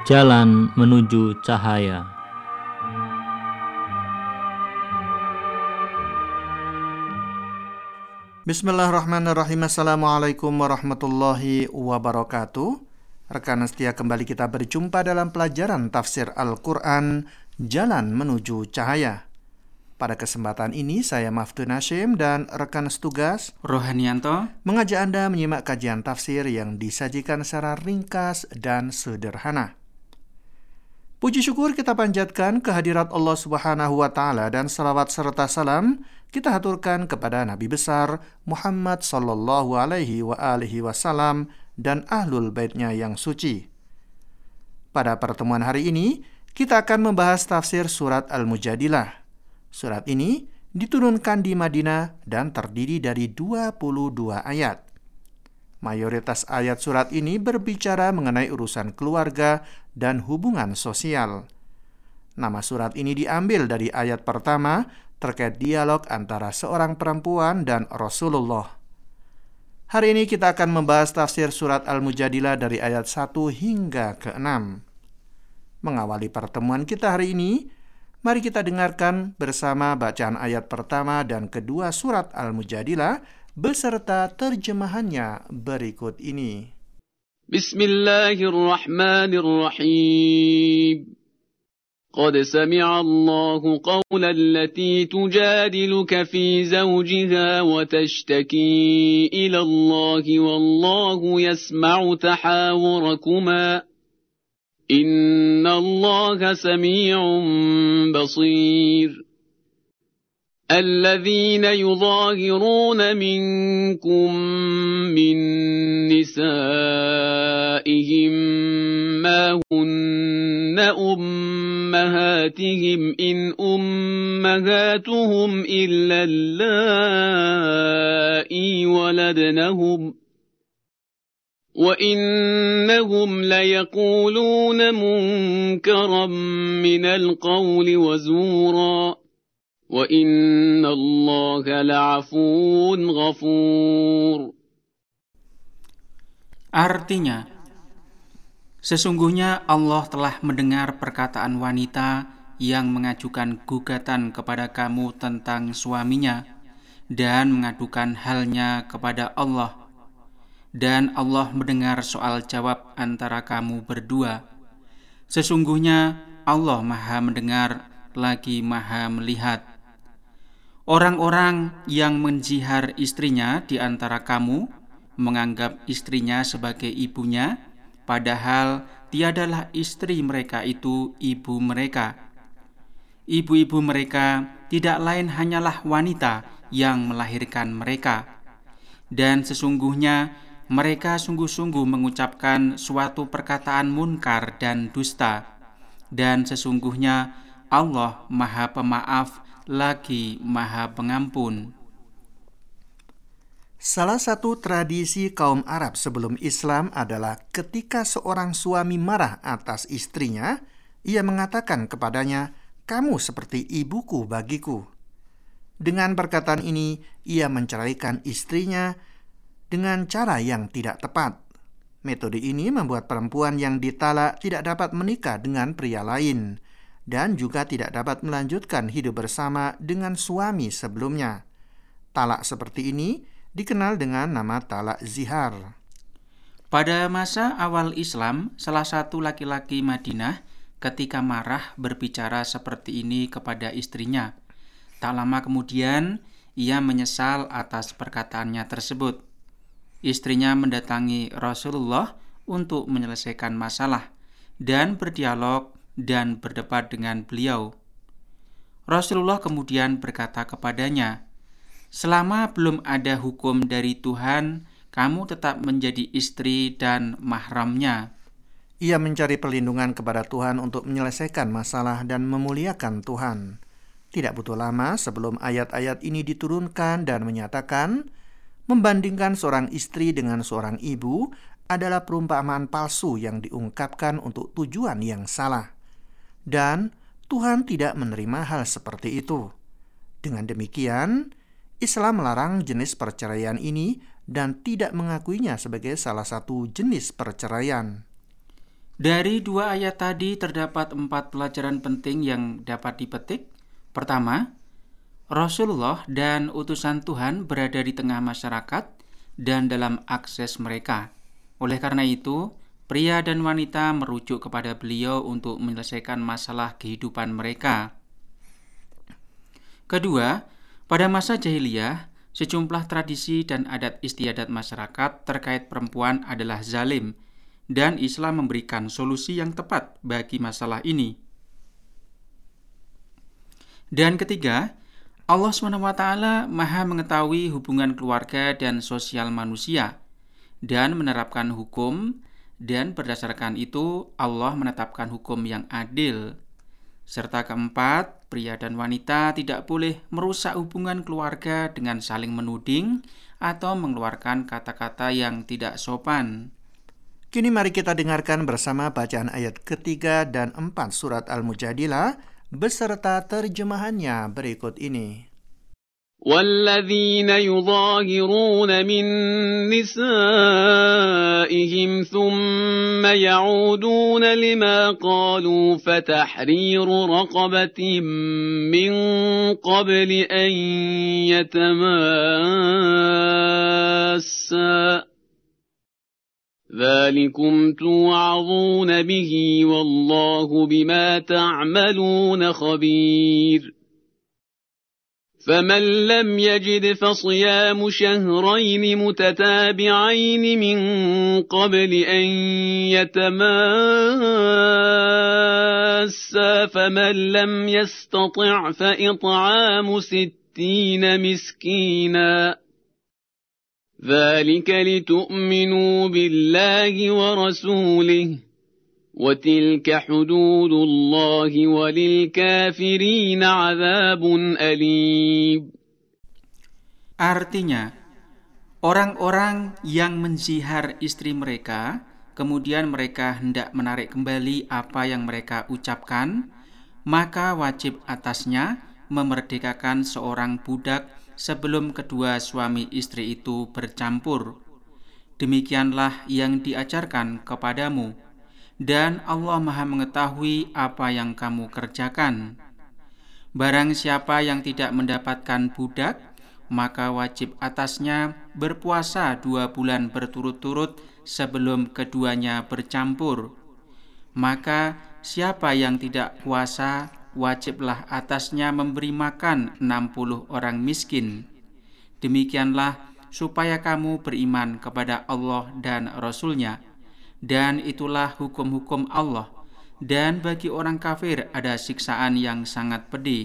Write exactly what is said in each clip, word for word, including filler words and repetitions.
Jalan menuju cahaya. Bismillahirrahmanirrahim. Assalamualaikum warahmatullahi wabarakatuh. Rekan setia, kembali kita berjumpa dalam pelajaran tafsir Al-Quran Jalan Menuju Cahaya. Pada kesempatan ini saya Maftun Hashim dan rekan setugas Rohanianto mengajak Anda menyimak kajian tafsir yang disajikan secara ringkas dan sederhana. Puji syukur kita panjatkan kehadirat Allah Subhanahu wa Ta'ala, dan salawat serta salam kita haturkan kepada Nabi besar Muhammad sallallahu alaihi wa alihi wasallam dan ahlul baitnya yang suci. Pada pertemuan hari ini kita akan membahas tafsir surat Al-Mujadilah. Surat ini diturunkan di Madinah dan terdiri dari dua puluh dua ayat. Mayoritas ayat surat ini berbicara mengenai urusan keluarga dan hubungan sosial. Nama surat ini diambil dari ayat pertama terkait dialog antara seorang perempuan dan Rasulullah. Hari ini kita akan membahas tafsir surat Al-Mujadilah dari ayat satu hingga ke enam. Mengawali pertemuan kita hari ini, mari kita dengarkan bersama bacaan ayat pertama dan kedua surat Al-Mujadilah beserta terjemahannya berikut ini. Bismillahirrahmanirrahim. Qad sami'a Allahu qawla allati tujadiluka fi zawjiha wa tashtaki ila Allahi wallahu yasma'u tahawurakuma. Inna Allaha sami'un basir. الذين يظاهرون منكم من نسائهم ما هن أمهاتهم إن أمهاتهم إلا اللائي ولدنهم وإنهم ليقولون منكرا من القول وزورا وَإِنَّ اللَّهَ لَعَفُوٌّ غَفُورٌ. Artinya, sesungguhnya Allah telah mendengar perkataan wanita yang mengajukan gugatan kepada kamu tentang suaminya dan mengadukan halnya kepada Allah. Dan Allah mendengar soal jawab antara kamu berdua. Sesungguhnya Allah Maha mendengar lagi Maha melihat. Orang-orang yang menjihar istrinya di antara kamu menganggap istrinya sebagai ibunya, padahal tiadalah istri mereka itu ibu mereka. Ibu-ibu mereka tidak lain hanyalah wanita yang melahirkan mereka. Dan sesungguhnya mereka sungguh-sungguh mengucapkan suatu perkataan munkar dan dusta. Dan sesungguhnya Allah Maha Pemaaf lagi Maha Pengampun. Salah satu tradisi kaum Arab sebelum Islam adalah ketika seorang suami marah atas istrinya, ia mengatakan kepadanya, "Kamu seperti ibuku bagiku." Dengan perkataan ini, ia menceraikan istrinya dengan cara yang tidak tepat. Metode ini membuat perempuan yang ditalak tidak dapat menikah dengan pria lain dan juga tidak dapat melanjutkan hidup bersama dengan suami sebelumnya. Talak seperti ini dikenal dengan nama talak zihar. Pada masa awal Islam, salah satu laki-laki Madinah ketika marah berbicara seperti ini kepada istrinya. Tak lama kemudian, ia menyesal atas perkataannya tersebut. Istrinya mendatangi Rasulullah untuk menyelesaikan masalah dan berdialog dan berdebat dengan beliau. Rasulullah kemudian berkata kepadanya, "Selama belum ada hukum dari Tuhan, kamu tetap menjadi istri dan mahramnya." Ia mencari perlindungan kepada Tuhan untuk menyelesaikan masalah dan memuliakan Tuhan. Tidak butuh lama sebelum ayat-ayat ini diturunkan dan menyatakan, membandingkan seorang istri dengan seorang ibu adalah perumpamaan palsu yang diungkapkan untuk tujuan yang salah. Dan Tuhan tidak menerima hal seperti itu. Dengan demikian, Islam melarang jenis perceraian ini dan tidak mengakuinya sebagai salah satu jenis perceraian. Dari dua ayat tadi terdapat empat pelajaran penting yang dapat dipetik. Pertama, Rasulullah dan utusan Tuhan berada di tengah masyarakat dan dalam akses mereka. Oleh karena itu, pria dan wanita merujuk kepada beliau untuk menyelesaikan masalah kehidupan mereka. Kedua, pada masa jahiliyah, sejumlah tradisi dan adat istiadat masyarakat terkait perempuan adalah zalim, dan Islam memberikan solusi yang tepat bagi masalah ini. Dan ketiga, Allah subhanahu wa taala Maha mengetahui hubungan keluarga dan sosial manusia dan menerapkan hukum, dan berdasarkan itu Allah menetapkan hukum yang adil. Serta keempat, pria dan wanita tidak boleh merusak hubungan keluarga dengan saling menuding atau mengeluarkan kata-kata yang tidak sopan. Kini mari kita dengarkan bersama bacaan ayat ketiga dan empat surat Al-Mujadilah beserta terjemahannya berikut ini. وَالَّذِينَ يُظَاهِرُونَ مِن نِّسَائِهِمْ ثُمَّ يَعُودُونَ لِمَا قَالُوا فَتَحْرِيرُ رَقَبَةٍ مِّن قَبْلِ أَن يَتَمَاسَّا ذَلِكُمْ تُوعَظُونَ بِهِ وَاللَّهُ بِمَا تَعْمَلُونَ خَبِيرٌ فَمَن لَّمْ يَجِدْ فَصِيَامُ شَهْرَيْنِ مُتَتَابِعَيْنِ مِن قَبْلِ أَن يَتَمَاسَّا فَمَن لَّمْ يَسْتَطِعْ فَإِطْعَامُ سِتِّينَ مِسْكِينًا ذَلِكَ لِتُؤْمِنُوا بِاللَّهِ وَرَسُولِهِ وَتِلْكَ حُدُودُ اللَّهِ وَلِلْكَافِرِينَ عَذَابٌ أَلِيمٌ. Artinya, orang-orang yang menzihar istri mereka, kemudian mereka hendak menarik kembali apa yang mereka ucapkan, maka wajib atasnya memerdekakan seorang budak sebelum kedua suami istri itu bercampur. Demikianlah yang diajarkan kepadamu, dan Allah Maha mengetahui apa yang kamu kerjakan. Barang siapa yang tidak mendapatkan budak, maka wajib atasnya berpuasa dua bulan berturut-turut sebelum keduanya bercampur. Maka siapa yang tidak puasa, wajiblah atasnya memberi makan enam puluh orang miskin. Demikianlah supaya kamu beriman kepada Allah dan Rasul-Nya, dan itulah hukum-hukum Allah, dan bagi orang kafir ada siksaan yang sangat pedih.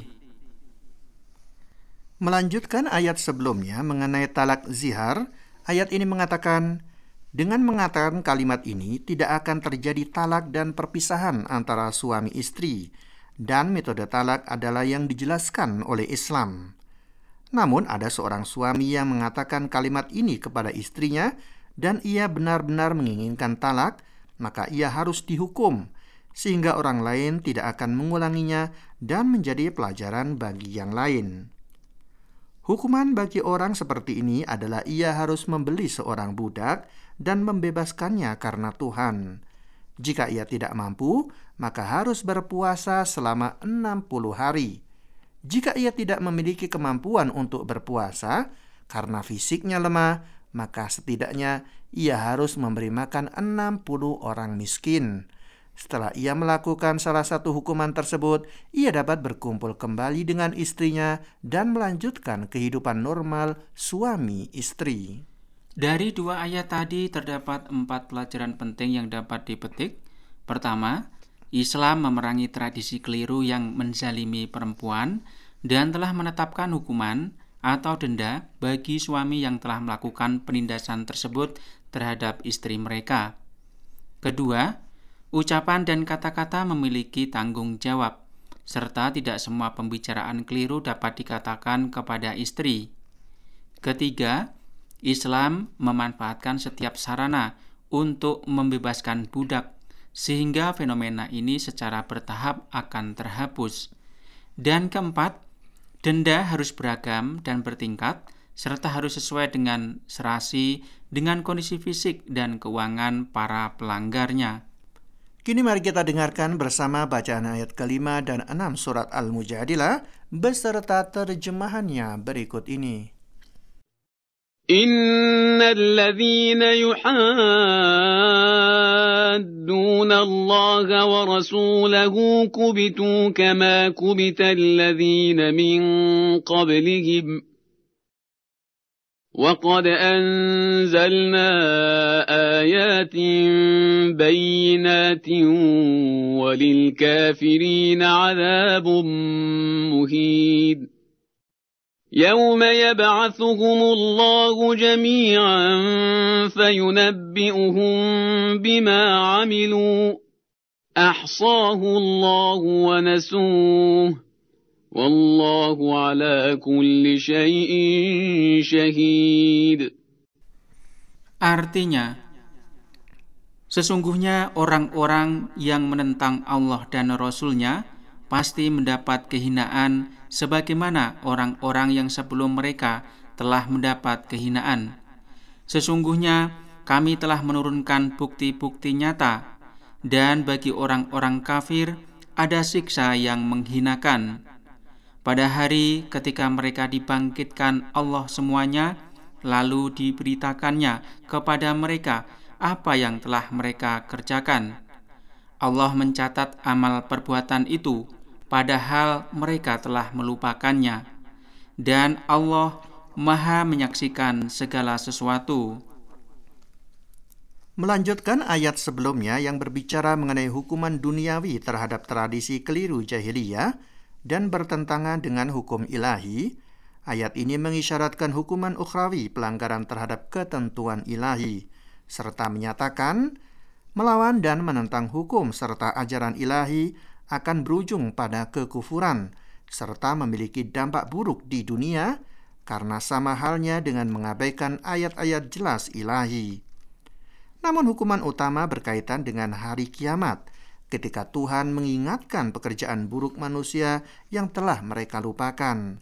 Melanjutkan ayat sebelumnya mengenai talak zihar, ayat ini mengatakan, dengan mengatakan kalimat ini tidak akan terjadi talak dan perpisahan antara suami istri, dan metode talak adalah yang dijelaskan oleh Islam. Namun ada seorang suami yang mengatakan kalimat ini kepada istrinya dan ia benar-benar menginginkan talak, maka ia harus dihukum, sehingga orang lain tidak akan mengulanginya dan menjadi pelajaran bagi yang lain. Hukuman bagi orang seperti ini adalah ia harus membeli seorang budak dan membebaskannya karena Tuhan. Jika ia tidak mampu, maka harus berpuasa selama enam puluh hari. Jika ia tidak memiliki kemampuan untuk berpuasa karena fisiknya lemah, maka setidaknya ia harus memberi makan enam puluh orang miskin. Setelah ia melakukan salah satu hukuman tersebut, ia dapat berkumpul kembali dengan istrinya dan melanjutkan kehidupan normal suami istri. Dari dua ayat tadi terdapat empat pelajaran penting yang dapat dipetik. Pertama, Islam memerangi tradisi keliru yang menzalimi perempuan dan telah menetapkan hukuman atau denda bagi suami yang telah melakukan penindasan tersebut terhadap istri mereka. Kedua, ucapan dan kata-kata memiliki tanggung jawab, serta tidak semua pembicaraan keliru dapat dikatakan kepada istri. Ketiga, Islam memanfaatkan setiap sarana untuk membebaskan budak, sehingga fenomena ini secara bertahap akan terhapus. Dan keempat, denda harus beragam dan bertingkat, serta harus sesuai dengan serasi dengan kondisi fisik dan keuangan para pelanggarnya. Kini mari kita dengarkan bersama bacaan ayat kelima dan enam surat Al-Mujadilah beserta terjemahannya berikut ini. إن الذين يحادون الله ورسوله كبتوا كما كبت الذين من قبلهم وقد أنزلنا آيات بينات وللكافرين عذاب مهين يوم يبعثهم الله جميعا فينبئهم بما عملوا أحصاه الله ونسوه والله على كل شيء شهيد. Artinya, sesungguhnya orang-orang yang menentang Allah dan Rasul-Nya pasti mendapat kehinaan sebagaimana orang-orang yang sebelum mereka telah mendapat kehinaan. Sesungguhnya kami telah menurunkan bukti-bukti nyata, dan bagi orang-orang kafir ada siksa yang menghinakan. Pada hari ketika mereka dibangkitkan Allah semuanya, lalu diberitakannya kepada mereka apa yang telah mereka kerjakan. Allah mencatat amal perbuatan itu, padahal mereka telah melupakannya. Dan Allah Maha menyaksikan segala sesuatu. Melanjutkan ayat sebelumnya yang berbicara mengenai hukuman duniawi terhadap tradisi keliru jahiliyah dan bertentangan dengan hukum ilahi, ayat ini mengisyaratkan hukuman ukhrawi pelanggaran terhadap ketentuan ilahi, serta menyatakan melawan dan menentang hukum serta ajaran ilahi akan berujung pada kekufuran, serta memiliki dampak buruk di dunia karena sama halnya dengan mengabaikan ayat-ayat jelas ilahi. Namun hukuman utama berkaitan dengan hari kiamat, ketika Tuhan mengingatkan pekerjaan buruk manusia yang telah mereka lupakan.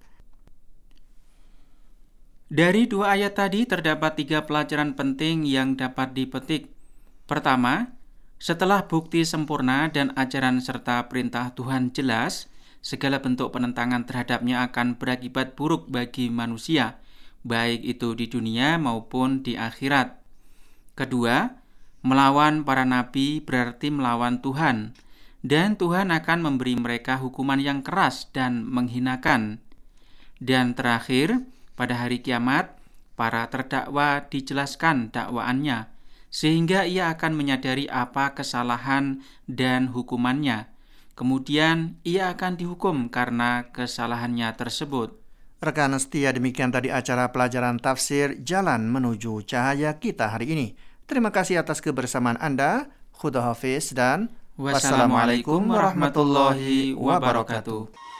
Dari dua ayat tadi terdapat tiga pelajaran penting yang dapat dipetik. Pertama, setelah bukti sempurna dan ajaran serta perintah Tuhan jelas, segala bentuk penentangan terhadapnya akan berakibat buruk bagi manusia, baik itu di dunia maupun di akhirat. Kedua, melawan para nabi berarti melawan Tuhan, dan Tuhan akan memberi mereka hukuman yang keras dan menghinakan. Dan terakhir, pada hari kiamat, para terdakwa dijelaskan dakwaannya, sehingga ia akan menyadari apa kesalahan dan hukumannya. Kemudian ia akan dihukum karena kesalahannya tersebut. Rekan setia, demikian tadi acara pelajaran tafsir Jalan Menuju Cahaya kita hari ini. Terima kasih atas kebersamaan Anda. Khuda hafiz dan wassalamualaikum warahmatullahi wabarakatuh.